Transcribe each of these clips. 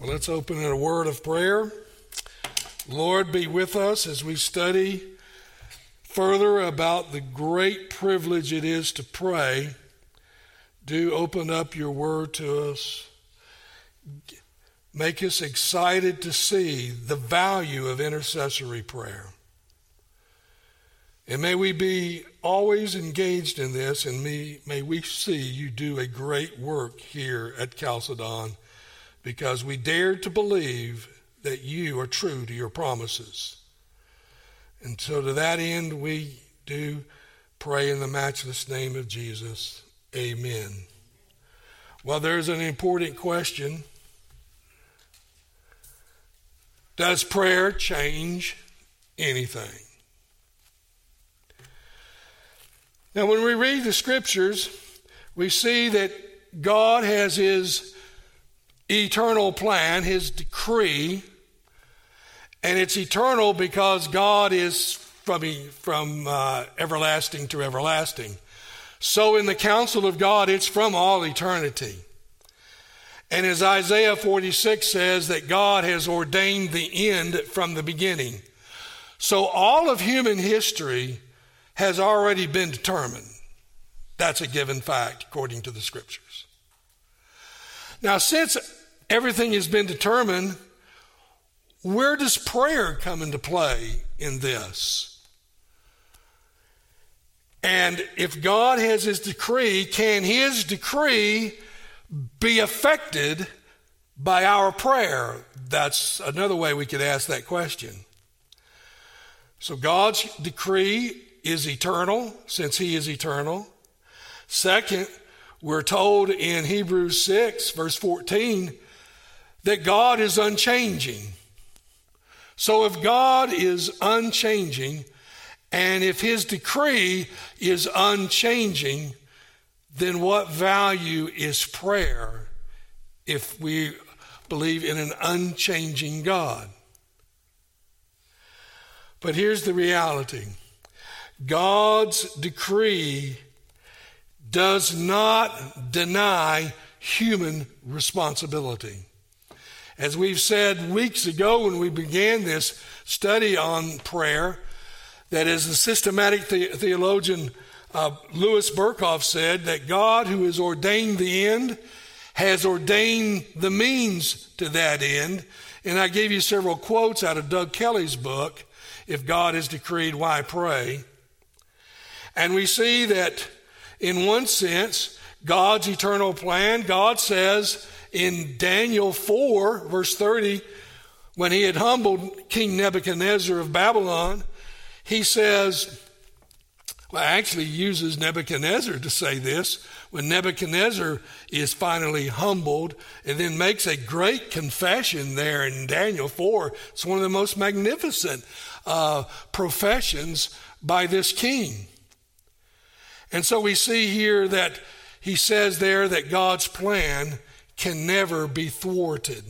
Well, let's open in a word of prayer. Lord, be with us as we study further about the great privilege it is to pray. Do open up your word to us. Make us excited to see the value of intercessory prayer. And may we be always engaged in this, and may we see you do a great work here at Chalcedon, because we dare to believe that you are true to your promises. And so to that end, we do pray in the matchless name of Jesus. Amen. Well, there's an important question. Does prayer change anything? Now, when we read the scriptures, we see that God has his eternal plan, his decree, and it's eternal because God is from everlasting to everlasting. So in the counsel of God, it's from all eternity. And as Isaiah 46 says, that God has ordained the end from the beginning. So all of human history has already been determined. That's a given fact according to the scriptures. Now, since everything has been determined, where does prayer come into play in this? And if God has his decree, can his decree be affected by our prayer? That's another way we could ask that question. So God's decree is eternal, since he is eternal. Second, we're told in Hebrews 6, verse 14, that God is unchanging. So if God is unchanging, and if his decree is unchanging, then what value is prayer if we believe in an unchanging God? But here's the reality. God's decree does not deny human responsibility. As we've said weeks ago when we began this study on prayer, that as the systematic theologian Louis Berkhoff said, that God who has ordained the end has ordained the means to that end. And I gave you several quotes out of Doug Kelly's book, If God Has Decreed, Why Pray? And we see that in one sense, God's eternal plan, God says in Daniel 4, verse 30, when he had humbled King Nebuchadnezzar of Babylon, he says, well, actually uses Nebuchadnezzar to say this, when Nebuchadnezzar is finally humbled and then makes a great confession there in Daniel 4. It's one of the most magnificent professions by this king. And so we see here that he says there that God's plan can never be thwarted.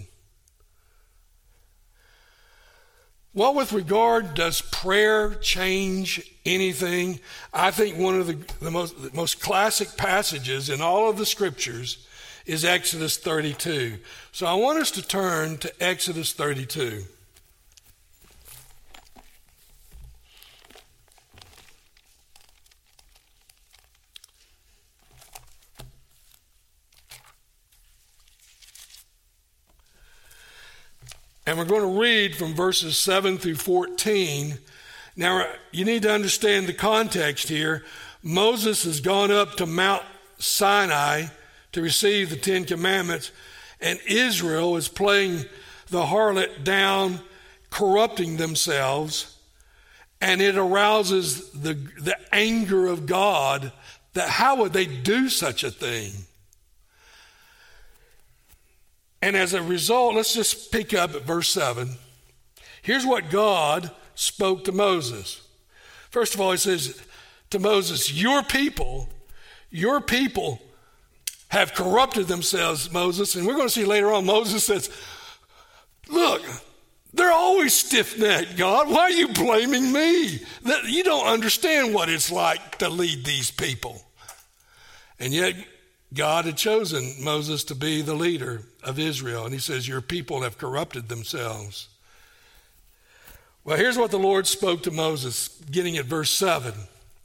Well, with regard, does prayer change anything? I think one of the most classic passages in all of the scriptures is Exodus 32. So I want us to turn to Exodus 32. And we're going to read from verses 7 through 14. Now, you need to understand the context here. Moses has gone up to Mount Sinai to receive the Ten Commandments, and Israel is playing the harlot down, corrupting themselves, and it arouses the anger of God that how would they do such a thing? And as a result, let's just pick up at verse 7. Here's what God spoke to Moses. First of all, he says to Moses, your people have corrupted themselves, Moses. And we're going to see later on, Moses says, look, they're always stiff-necked, God. Why are you blaming me? You don't understand what it's like to lead these people. And yet God had chosen Moses to be the leader of Israel. And he says, your people have corrupted themselves. Well, here's what the Lord spoke to Moses, getting at verse 7.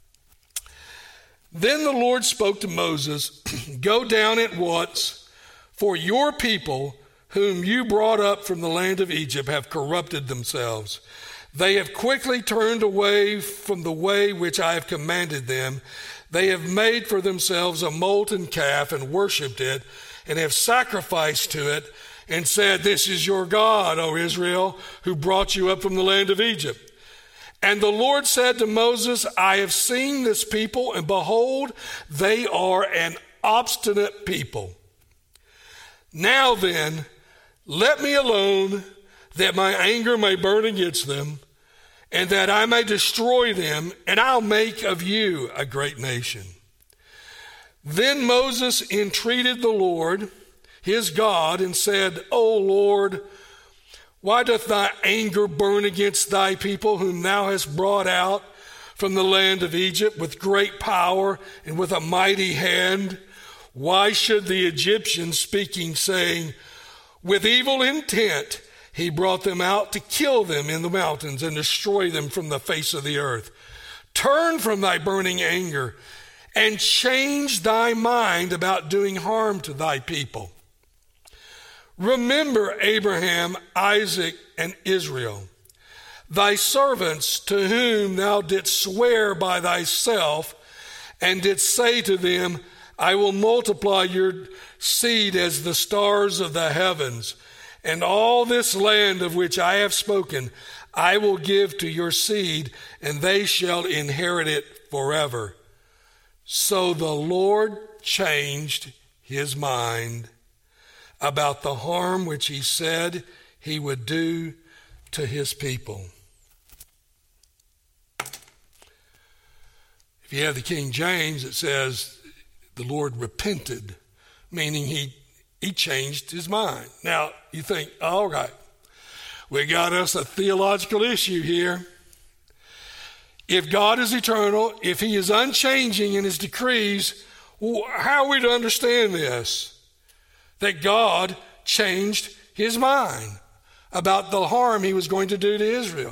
Then the Lord spoke to Moses, go down at once, for your people whom you brought up from the land of Egypt have corrupted themselves. They have quickly turned away from the way which I have commanded them. They have made for themselves a molten calf and worshipped it, and have sacrificed to it, and said, this is your God, O Israel, who brought you up from the land of Egypt. And the Lord said to Moses, I have seen this people, and behold, they are an obstinate people. Now then, let me alone, that my anger may burn against them, and that I may destroy them, and I'll make of you a great nation. Then Moses entreated the Lord, his God, and said, O Lord, why doth thy anger burn against thy people, whom thou hast brought out from the land of Egypt with great power and with a mighty hand? Why should the Egyptians, speaking, saying, with evil intent, he brought them out to kill them in the mountains and destroy them from the face of the earth. Turn from thy burning anger and change thy mind about doing harm to thy people. Remember Abraham, Isaac, and Israel, thy servants, to whom thou didst swear by thyself, and didst say to them, I will multiply your seed as the stars of the heavens, and all this land of which I have spoken, I will give to your seed, and they shall inherit it forever. So the Lord changed his mind about the harm which he said he would do to his people. If you have the King James, it says the Lord repented, meaning he changed his mind. Now, you think, all right, we got us a theological issue here. If God is eternal, if he is unchanging in his decrees, how are we to understand this? That God changed his mind about the harm he was going to do to Israel.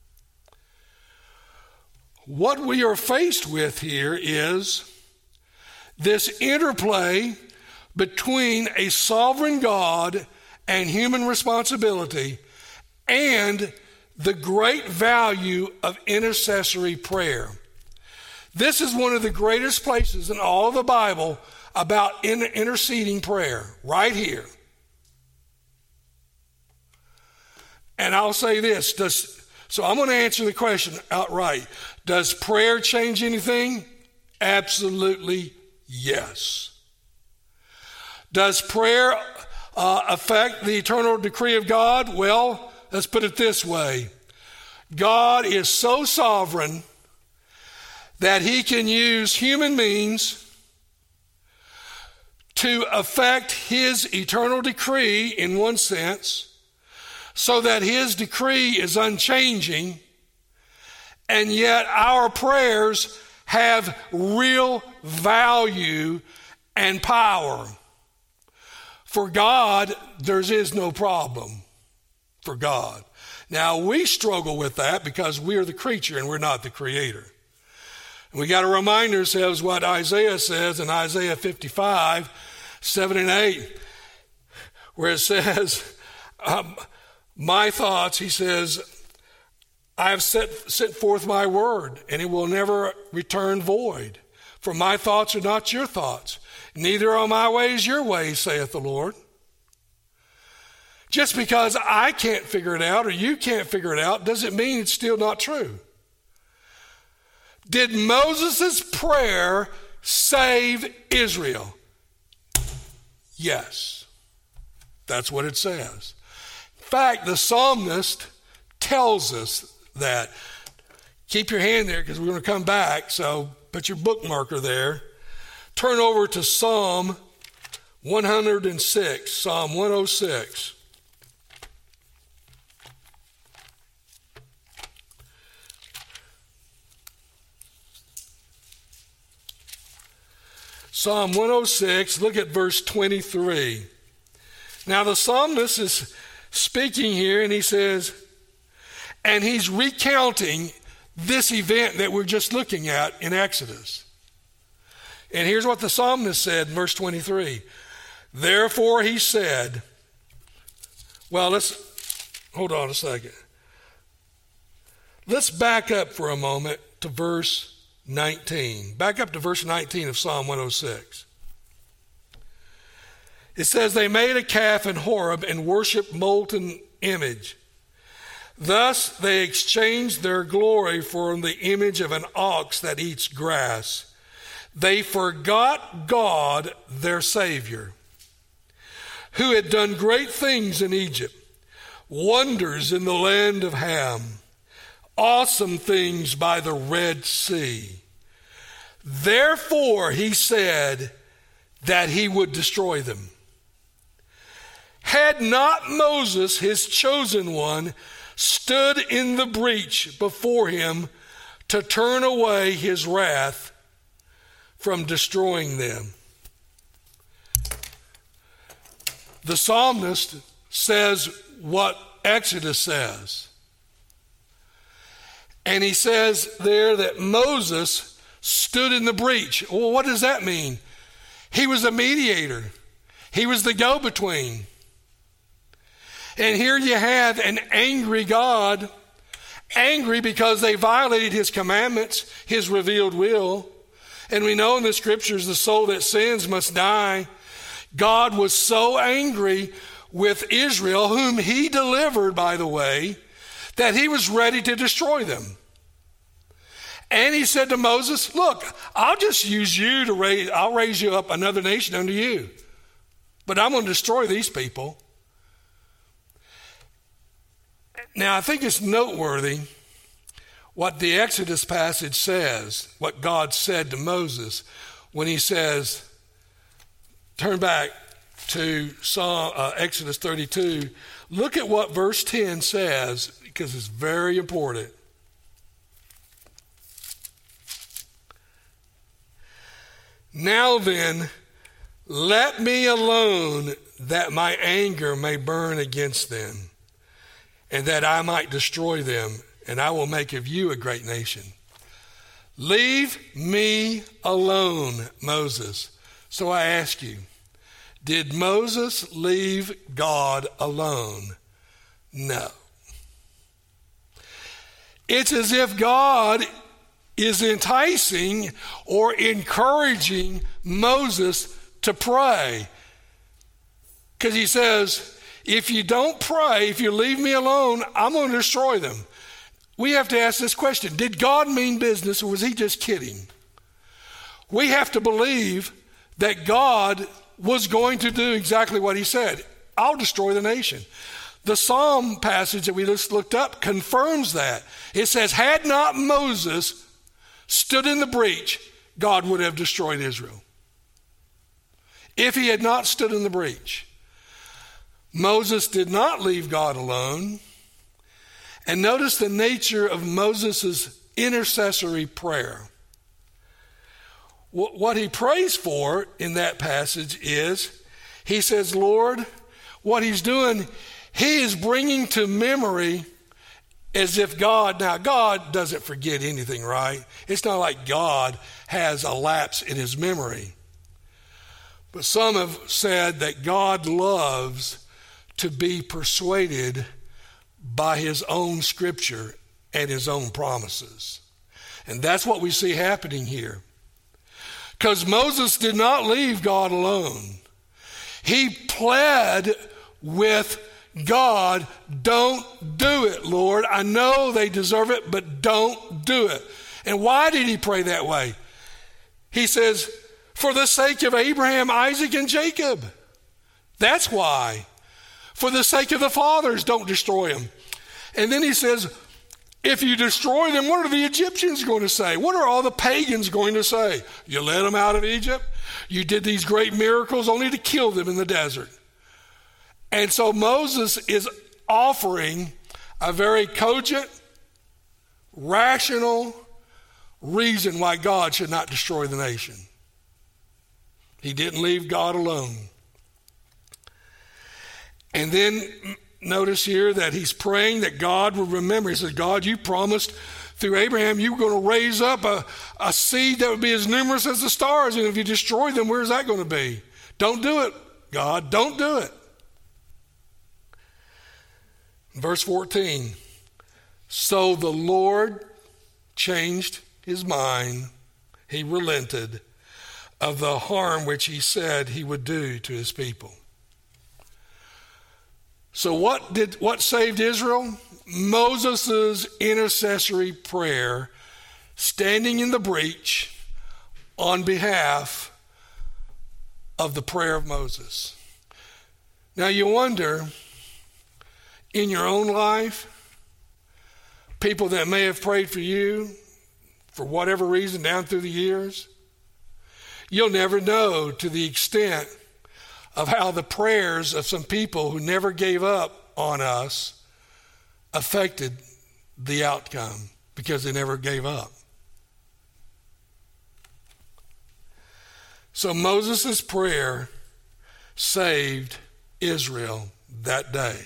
What we are faced with here is this interplay between a sovereign God and human responsibility, and the great value of intercessory prayer. This is one of the greatest places in all of the Bible about interceding prayer, right here. And I'll say this, so I'm going to answer the question outright. Does prayer change anything? Absolutely yes. Does prayer affect the eternal decree of God? Well, let's put it this way. God is so sovereign that he can use human means to affect his eternal decree in one sense, so that his decree is unchanging, and yet our prayers have real value and power. For God, there is no problem for God. Now, we struggle with that because we are the creature and we're not the creator. And we got to remind ourselves what Isaiah says in Isaiah 55, 7 and 8, where it says, my thoughts, he says, I have sent forth my word, and it will never return void. For my thoughts are not your thoughts, neither are my ways your ways, saith the Lord. Just because I can't figure it out or you can't figure it out doesn't mean it's still not true. Did Moses' prayer save Israel? Yes. That's what it says. In fact, the psalmist tells us that. Keep your hand there because we're going to come back, so put your bookmarker there. Turn over to Psalm 106, Psalm 106. Psalm 106, look at verse 23. Now the psalmist is speaking here, and he says, and he's recounting this event that we're just looking at in Exodus. And here's what the psalmist said in verse 23. Therefore he said, well, hold on a second. Let's back up for a moment to verse 19. Back up to verse 19 of Psalm 106. It says, they made a calf in Horeb and worshiped molten image. Thus they exchanged their glory for the image of an ox that eats grass. They forgot God, their Savior, who had done great things in Egypt, wonders in the land of Ham, awesome things by the Red Sea. Therefore he said that he would destroy them. Had not Moses, his chosen one, stood in the breach before him to turn away his wrath from destroying them. The psalmist says what Exodus says. And he says there that Moses stood in the breach. Well, what does that mean? He was a mediator. He was the go-between. And here you have an angry God, angry because they violated his commandments, his revealed will. And we know in the scriptures the soul that sins must die. God was so angry with Israel, whom he delivered, by the way, that he was ready to destroy them. And he said to Moses, look, I'll just use you I'll raise you up another nation under you. But I'm going to destroy these people. Now, I think it's noteworthy what the Exodus passage says, what God said to Moses when he says, turn back to Exodus 32. Look at what verse 10 says, because it's very important. Now then, let me alone that my anger may burn against them, and that I might destroy them, and I will make of you a great nation. Leave me alone, Moses. So I ask you, did Moses leave God alone? No. It's as if God is enticing or encouraging Moses to pray. Because he says, if you don't pray, if you leave me alone, I'm going to destroy them. We have to ask this question. Did God mean business, or was he just kidding? We have to believe that God was going to do exactly what he said. I'll destroy the nation. The Psalm passage that we just looked up confirms that. It says, had not Moses stood in the breach, God would have destroyed Israel. If he had not stood in the breach. Moses did not leave God alone. And notice the nature of Moses' intercessory prayer. What he prays for in that passage is, he says, Lord, what he's doing, he is bringing to memory as if God doesn't forget anything, right? It's not like God has a lapse in his memory. But some have said that God loves to be persuaded by his own scripture and his own promises. And that's what we see happening here. Because Moses did not leave God alone. He pled with God, don't do it, Lord. I know they deserve it, but don't do it. And why did he pray that way? He says, for the sake of Abraham, Isaac, and Jacob. That's why. For the sake of the fathers, don't destroy them. And then he says, if you destroy them, what are the Egyptians going to say? What are all the pagans going to say? You led them out of Egypt. You did these great miracles only to kill them in the desert. And so Moses is offering a very cogent, rational reason why God should not destroy the nation. He didn't leave God alone. And then notice here that he's praying that God will remember. He says, God, you promised through Abraham you were going to raise up a seed that would be as numerous as the stars. And if you destroy them, where's that going to be? Don't do it, God. Don't do it. Verse 14. So the Lord changed his mind. He relented of the harm which he said he would do to his people. So what saved Israel? Moses' intercessory prayer, standing in the breach on behalf of the prayer of Moses. Now you wonder, in your own life, people that may have prayed for you for whatever reason down through the years, you'll never know to the extent of how the prayers of some people who never gave up on us affected the outcome because they never gave up. So Moses' prayer saved Israel that day,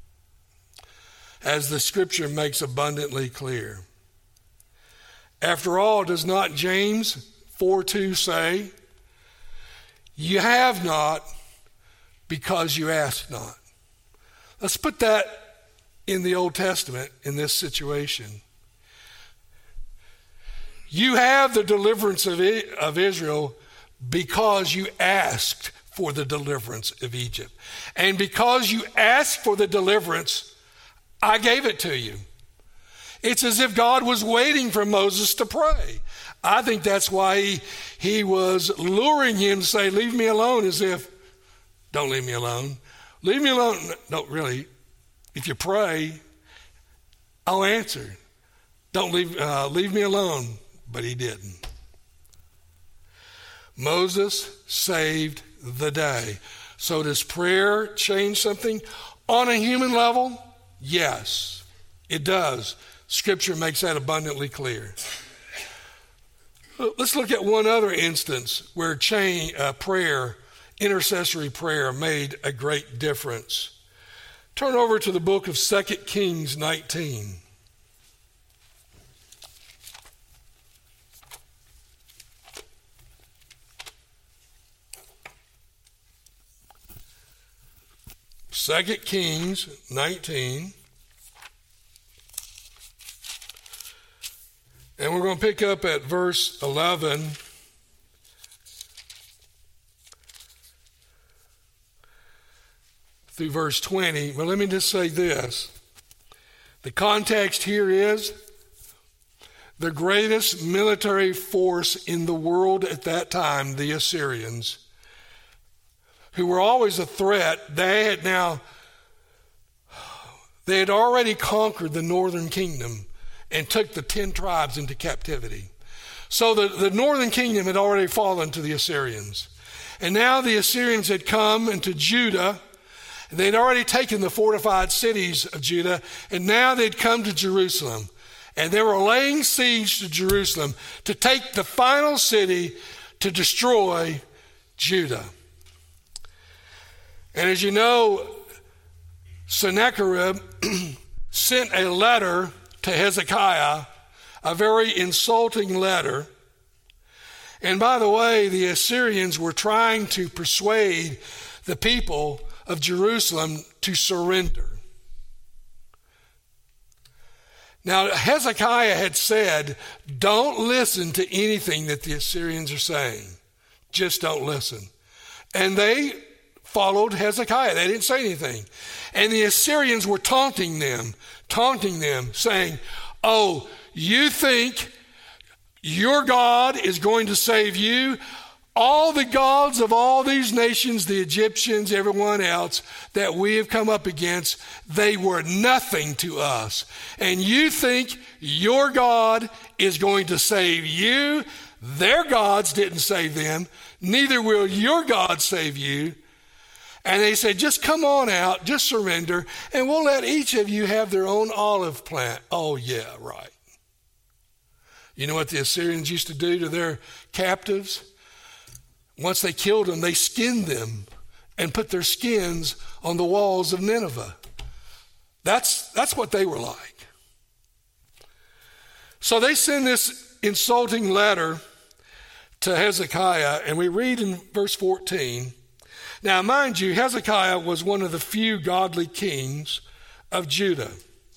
as the scripture makes abundantly clear. After all, does not James 4:2 say, you have not because you ask not? Let's put that in the Old Testament in this situation. You have the deliverance of Israel because you asked for the deliverance of Egypt. And because you asked for the deliverance, I gave it to you. It's as if God was waiting for Moses to pray. I think that's why he was luring him to say, leave me alone, as if, don't leave me alone. Leave me alone. No, really. If you pray, I'll answer. Don't leave me alone. But he didn't. Moses saved the day. So does prayer change something? On a human level, yes, it does. Scripture makes that abundantly clear. Let's look at one other instance where prayer, intercessory prayer, made a great difference. Turn over to the book of 2 Kings 19. Second Kings 19. And we're going to pick up at verse 11. Through verse 20. But let me just say this. The context here is the greatest military force in the world at that time, the Assyrians, who were always a threat. They had already conquered the northern kingdom and took the 10 tribes into captivity. So the northern kingdom had already fallen to the Assyrians. And now the Assyrians had come into Judah. They'd already taken the fortified cities of Judah, and now they'd come to Jerusalem. And they were laying siege to Jerusalem to take the final city to destroy Judah. And as you know, Sennacherib sent a letter to Hezekiah, a very insulting letter. And by the way, the Assyrians were trying to persuade the people of Jerusalem to surrender. Now, Hezekiah had said, don't listen to anything that the Assyrians are saying. Just don't listen. And they followed Hezekiah. They didn't say anything. And the Assyrians were taunting them, saying, oh, you think your God is going to save you? All the gods of all these nations, the Egyptians, everyone else that we have come up against, they were nothing to us. And you think your God is going to save you? Their gods didn't save them. Neither will your God save you. And they said, just come on out, just surrender, and we'll let each of you have their own olive plant. Oh, yeah, right. You know what the Assyrians used to do to their captives? once they killed them, they skinned them and put their skins on the walls of Nineveh. That's what they were like. So they send this insulting letter to Hezekiah, and we read in verse 14. Now, mind you, Hezekiah was one of the few godly kings of Judah.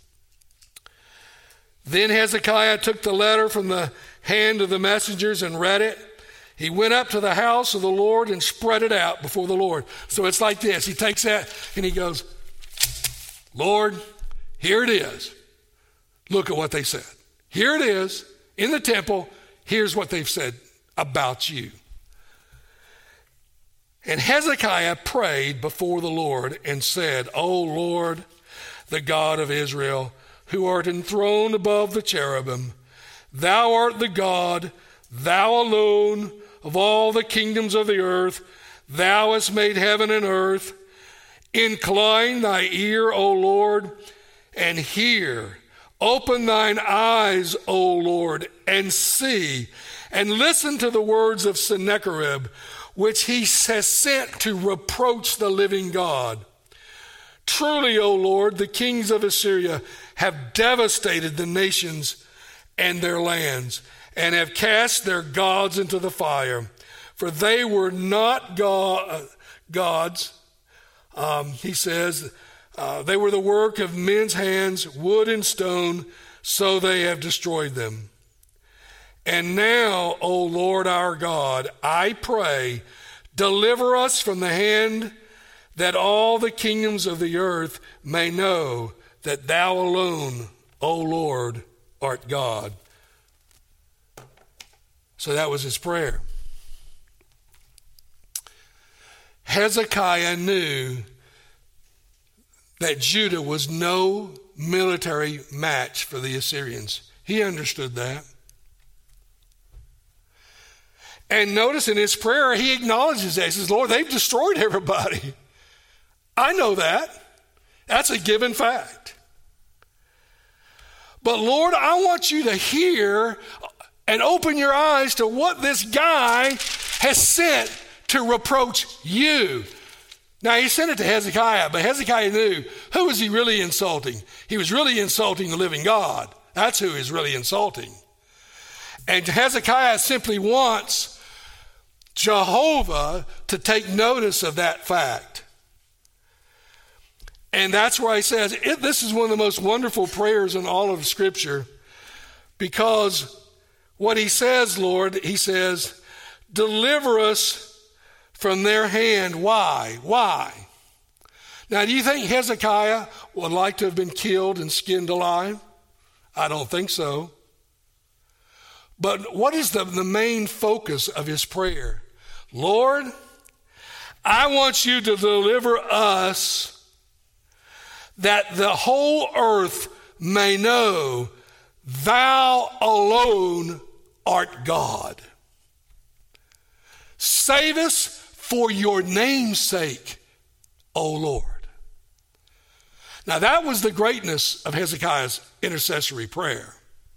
Then Hezekiah took the letter from the hand of the messengers and read it. He went up to the house of the Lord and spread it out before the Lord. So it's like this. He takes that and he goes, Lord, here it is. Look at what they said. Here it is in the temple. Here's what they've said about you. And Hezekiah prayed before the Lord and said, O Lord, the God of Israel, who art enthroned above the cherubim, thou art the God, thou alone of all the kingdoms of the earth. Thou hast made heaven and earth. Incline thy ear, O Lord, and hear. Open thine eyes, O Lord, and see, and listen to the words of Sennacherib, which he has sent to reproach the living God. Truly, O Lord, the kings of Assyria have devastated the nations and their lands, and have cast their gods into the fire. For they were not gods, he says, they were the work of men's hands, wood and stone, so they have destroyed them. And now, O Lord our God, I pray, deliver us from the hand, that all the kingdoms of the earth may know that thou alone, O Lord, art God. So that was his prayer. Hezekiah knew that Judah was no military match for the Assyrians. He understood that. And notice in his prayer, he acknowledges that. He says, Lord, they've destroyed everybody. I know that. That's a given fact. But Lord, I want you to hear and open your eyes to what this guy has sent to reproach you. Now, he sent it to Hezekiah, but Hezekiah knew, who was he really insulting? He was really insulting the living God. That's who he's really insulting. And Hezekiah simply wants Jehovah to take notice of that fact. And that's why he says, this is one of the most wonderful prayers in all of Scripture, because what he says, Lord, he says, deliver us from their hand. Why? Why? Now, do you think Hezekiah would like to have been killed and skinned alive? I don't think so. But what is the main focus of his prayer? Lord, I want you to deliver us that the whole earth may know thou alone art God. Save us for your name's sake, O Lord. Now that was the greatness of Hezekiah's intercessory prayer.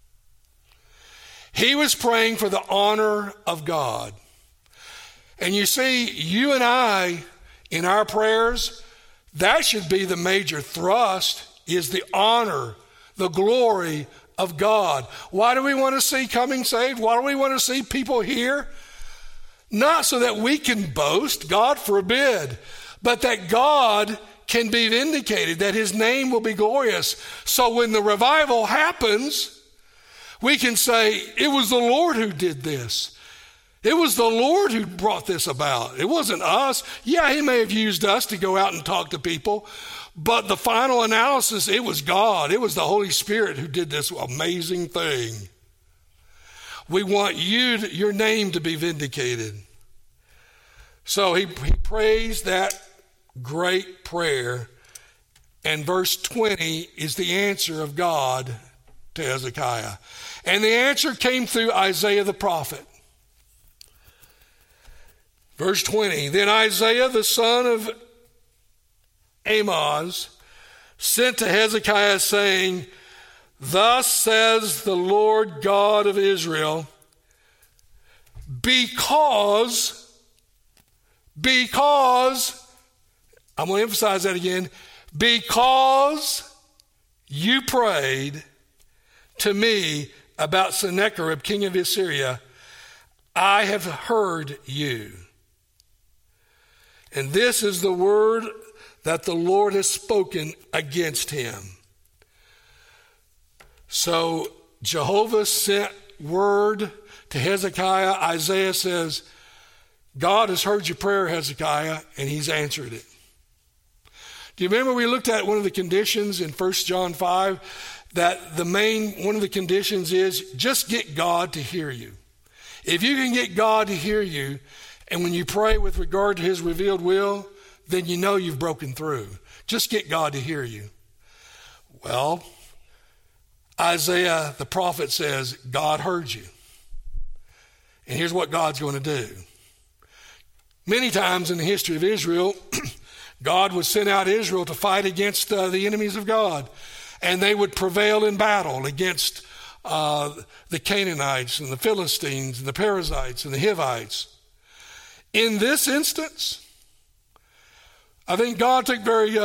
He was praying for the honor of God. And you see, you and I, in our prayers, that should be the major thrust, is the honor, the glory of God. Why do we want to see coming saved? Why do we want to see people here? Not so that we can boast, God forbid, but that God can be vindicated, that his name will be glorious. So when the revival happens, we can say, it was the Lord who did this. It was the Lord who brought this about. It wasn't us. Yeah, he may have used us to go out and talk to people, but the final analysis, it was God. It was the Holy Spirit who did this amazing thing. We want your name to be vindicated. So he prays that great prayer, and verse 20 is the answer of God to Hezekiah. And the answer came through Isaiah the prophet. Verse 20, then Isaiah the son of Amoz sent to Hezekiah saying, thus says the Lord God of Israel, because because, I'm going to emphasize that again, because you prayed to me about Sennacherib, king of Assyria, I have heard you. And this is the word that the Lord has spoken against him. So Jehovah sent word to Hezekiah. Isaiah says, God has heard your prayer, Hezekiah, and he's answered it. Do you remember we looked at one of the conditions in 1 John 5, that one of the conditions is just get God to hear you. If you can get God to hear you, and when you pray with regard to his revealed will, then you know you've broken through. Just get God to hear you. Well, Isaiah the prophet says, God heard you. And here's what God's going to do. Many times in the history of Israel, God would send out Israel to fight against the enemies of God. And they would prevail in battle against the Canaanites and the Philistines and the Perizzites and the Hivites. In this instance, I think God took very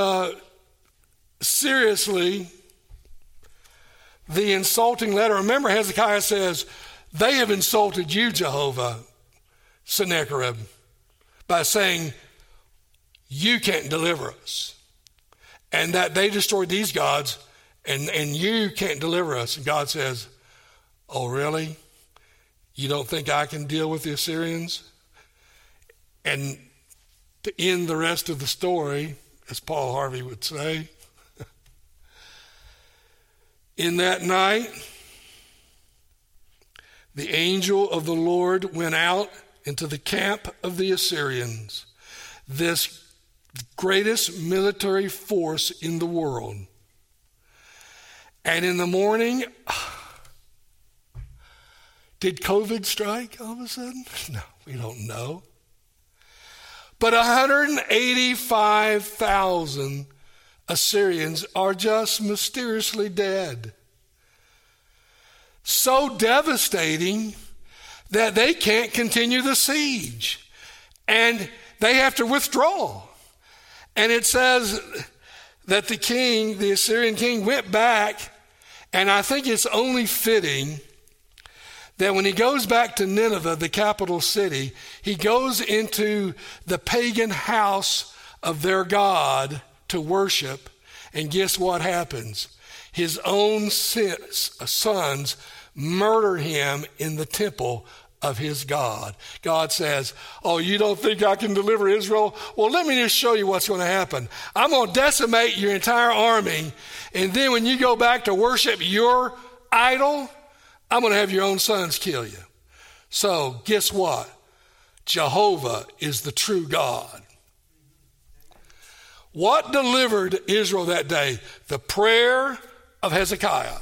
seriously the insulting letter. Remember, Hezekiah says, they have insulted you, Jehovah, Sennacherib, by saying, you can't deliver us. And that they destroyed these gods, and you can't deliver us. And God says, oh, really? You don't think I can deal with the Assyrians? And to end the rest of the story, as Paul Harvey would say, in that night, the angel of the Lord went out into the camp of the Assyrians, this greatest military force in the world. And in the morning, did COVID strike all of a sudden? No, we don't know. But 185,000 Assyrians are just mysteriously dead. So devastating that they can't continue the siege. And they have to withdraw. And it says that the Assyrian king went back, and I think it's only fitting that when he goes back to Nineveh, the capital city, he goes into the pagan house of their god to worship, and guess what happens? His own sons murder him in the temple of his God. God says, oh, you don't think I can deliver Israel? Well, let me just show you what's going to happen. I'm going to decimate your entire army, and then when you go back to worship your idol, I'm going to have your own sons kill you. So guess what? Jehovah is the true God. What delivered Israel that day? The prayer of Hezekiah.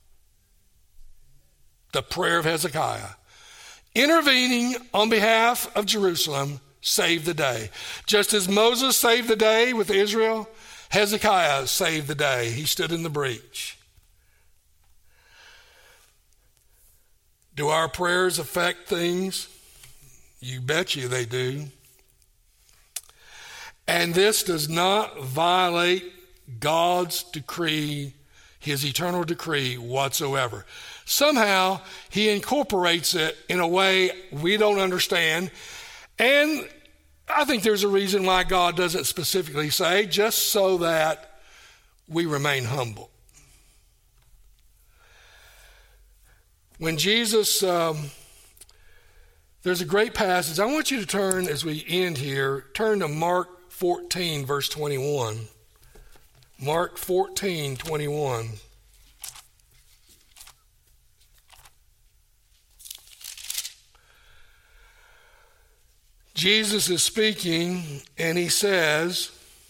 The prayer of Hezekiah. Intervening on behalf of Jerusalem saved the day. Just as Moses saved the day with Israel, Hezekiah saved the day. He stood in the breach. Do our prayers affect things? You bet you they do. And this does not violate God's decree, his eternal decree whatsoever. Somehow he incorporates it in a way we don't understand. And I think there's a reason why God doesn't specifically say, just so that we remain humble. When Jesus, there's a great passage. I want you to turn, as we end here, turn to Mark 14, verse 21. Mark 14, 21. Jesus is speaking, and he says,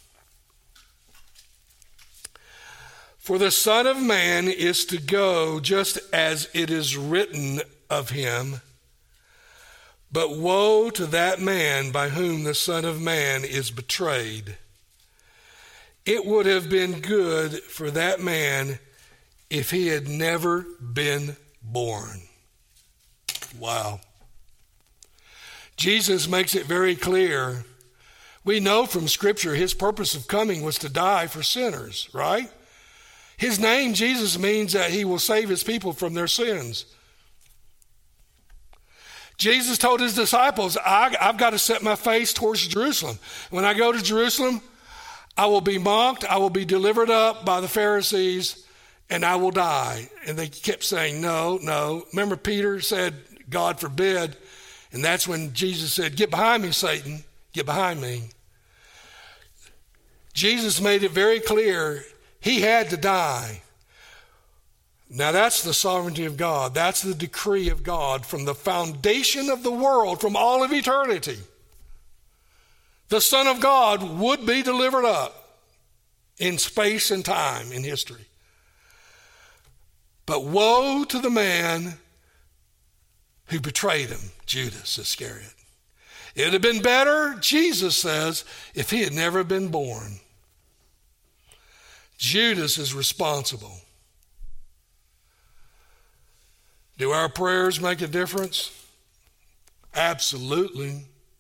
for the Son of Man is to go just as it is written of him, but woe to that man by whom the Son of Man is betrayed. It would have been good for that man if he had never been born. Wow. Jesus makes it very clear We know from Scripture his purpose of coming was to die for sinners, right? His name, Jesus, means that he will save his people from their sins. Jesus told his disciples, I've got to set my face towards Jerusalem. When I go to Jerusalem, I will be mocked, I will be delivered up by the Pharisees, and I will die. And they kept saying, no, no. Remember Peter said, God forbid. And that's when Jesus said, get behind me, Satan. Get behind me. Jesus made it very clear he had to die. Now that's the sovereignty of God. That's the decree of God from the foundation of the world, from all of eternity. The Son of God would be delivered up in space and time in history. But woe to the man who betrayed him, Judas Iscariot. It would have been better, Jesus says, if he had never been born. Judas is responsible. Do our prayers make a difference? Absolutely.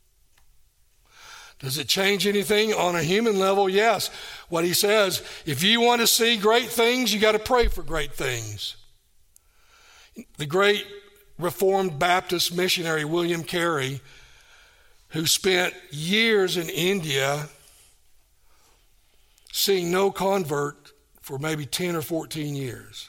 Does it change anything on a human level? Yes. What he says, if you want to see great things, you got to pray for great things. The great Reformed Baptist missionary William Carey, who spent years in India seeing no convert for maybe 10 or 14 years.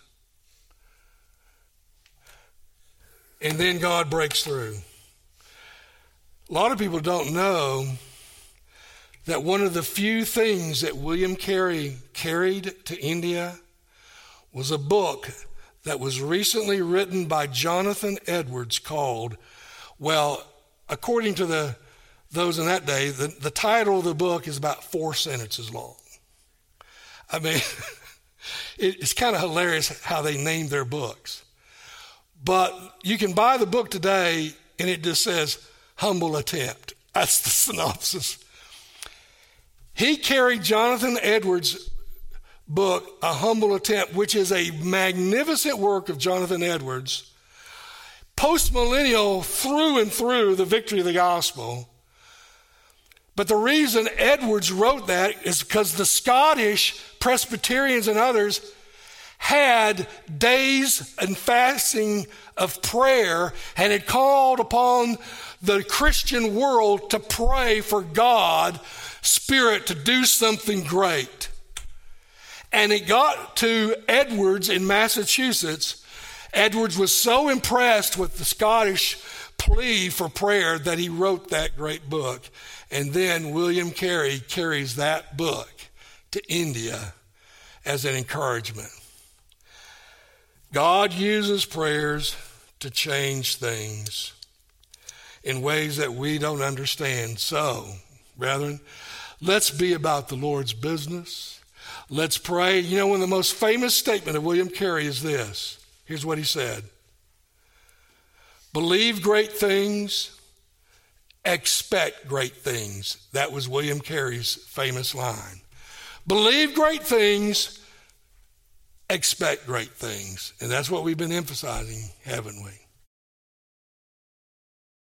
And then God breaks through. A lot of people don't know that one of the few things that William Carey carried to India was a book that was recently written by Jonathan Edwards called, well, according to those in that day, the title of the book is about 4 sentences long. I mean, it's kind of hilarious how they name their books. But you can buy the book today and it just says, Humble Attempt. That's the synopsis. He carried Jonathan Edwards' book, A Humble Attempt, which is a magnificent work of Jonathan Edwards, post-millennial through and through the victory of the gospel. But the reason Edwards wrote that is because the Scottish Presbyterians and others had days and fasting of prayer and had called upon the Christian world to pray for God, Spirit, to do something great. And it got to Edwards in Massachusetts. Edwards was so impressed with the Scottish plea for prayer that he wrote that great book. And then William Carey carries that book to India as an encouragement. God uses prayers to change things in ways that we don't understand. So, brethren, let's be about the Lord's business. Let's pray. You know, one of the most famous statements of William Carey is this. Here's what he said. Believe great things, expect great things. That was William Carey's famous line. Believe great things, expect great things. And that's what we've been emphasizing, haven't we?